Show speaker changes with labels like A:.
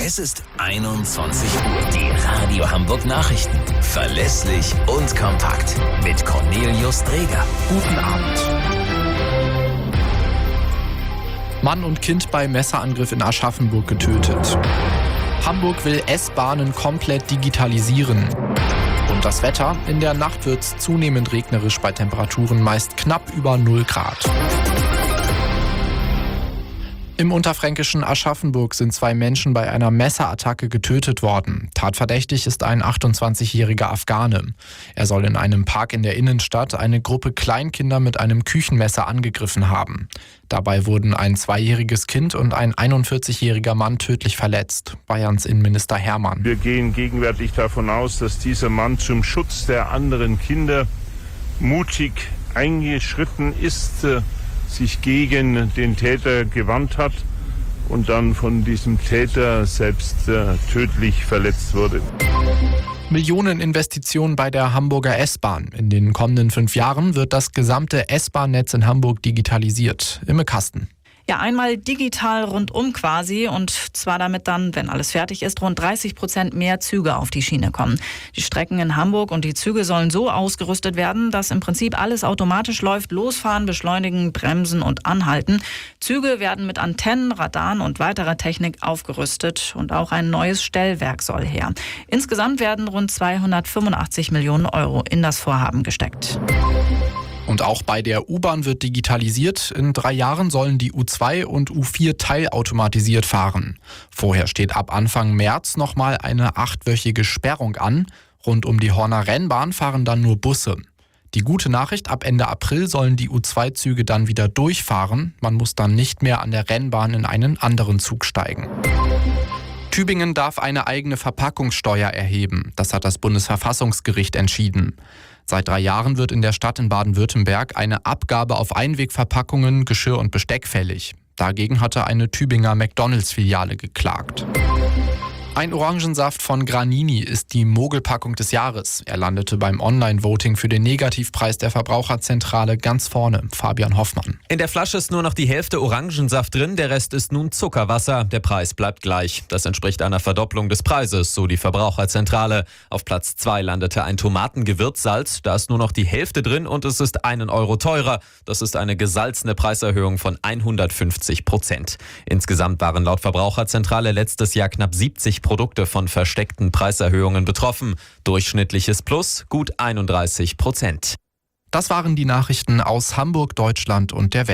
A: Es ist 21 Uhr. Die Radio Hamburg Nachrichten. Verlässlich und kompakt. Mit Cornelius Dreger.
B: Guten Abend. Mann und Kind bei Messerangriff in Aschaffenburg getötet. Hamburg will S-Bahnen komplett digitalisieren. Und das Wetter: In der Nacht wird es zunehmend regnerisch bei Temperaturen meist knapp über 0 Grad. Im unterfränkischen Aschaffenburg sind 2 Menschen bei einer Messerattacke getötet worden. Tatverdächtig ist ein 28-jähriger Afghane. Er soll in einem Park in der Innenstadt eine Gruppe Kleinkinder mit einem Küchenmesser angegriffen haben. Dabei wurden ein 2-jähriges Kind und ein 41-jähriger Mann tödlich verletzt. Bayerns Innenminister Hermann.
C: Wir gehen gegenwärtig davon aus, dass dieser Mann zum Schutz der anderen Kinder mutig eingeschritten ist, sich gegen den Täter gewandt hat und dann von diesem Täter selbst tödlich verletzt wurde.
B: Millioneninvestitionen bei der Hamburger S-Bahn. In den kommenden 5 Jahren wird das gesamte S-Bahn-Netz in Hamburg digitalisiert. Imme Kasten.
D: Ja, einmal digital rundum quasi, und zwar damit dann, wenn alles fertig ist, rund 30% mehr Züge auf die Schiene kommen. Die Strecken in Hamburg und die Züge sollen so ausgerüstet werden, dass im Prinzip alles automatisch läuft: losfahren, beschleunigen, bremsen und anhalten. Züge werden mit Antennen, Radaren und weiterer Technik aufgerüstet, und auch ein neues Stellwerk soll her. Insgesamt werden rund 285 Millionen Euro in das Vorhaben gesteckt.
B: Und auch bei der U-Bahn wird digitalisiert. In 3 Jahren sollen die U2 und U4 teilautomatisiert fahren. Vorher steht ab Anfang März nochmal eine 8-wöchige Sperrung an. Rund um die Horner Rennbahn fahren dann nur Busse. Die gute Nachricht: Ab Ende April sollen die U2-Züge dann wieder durchfahren. Man muss dann nicht mehr an der Rennbahn in einen anderen Zug steigen. Tübingen darf eine eigene Verpackungssteuer erheben. Das hat das Bundesverfassungsgericht entschieden. Seit 3 Jahren wird in der Stadt in Baden-Württemberg eine Abgabe auf Einwegverpackungen, Geschirr und Besteck fällig. Dagegen hatte eine Tübinger McDonalds-Filiale geklagt. Ein Orangensaft von Granini ist die Mogelpackung des Jahres. Er landete beim Online-Voting für den Negativpreis der Verbraucherzentrale ganz vorne. Fabian Hoffmann.
E: In der Flasche ist nur noch die Hälfte Orangensaft drin, der Rest ist nun Zuckerwasser. Der Preis bleibt gleich. Das entspricht einer Verdopplung des Preises, so die Verbraucherzentrale. Auf Platz 2 landete ein Tomatengewürzsalz. Da ist nur noch die Hälfte drin und es ist 1 Euro teurer. Das ist eine gesalzene Preiserhöhung von 150%. Insgesamt waren laut Verbraucherzentrale letztes Jahr knapp 70 Produkte von versteckten Preiserhöhungen betroffen. Durchschnittliches Plus gut 31%.
B: Das waren die Nachrichten aus Hamburg, Deutschland und der Welt.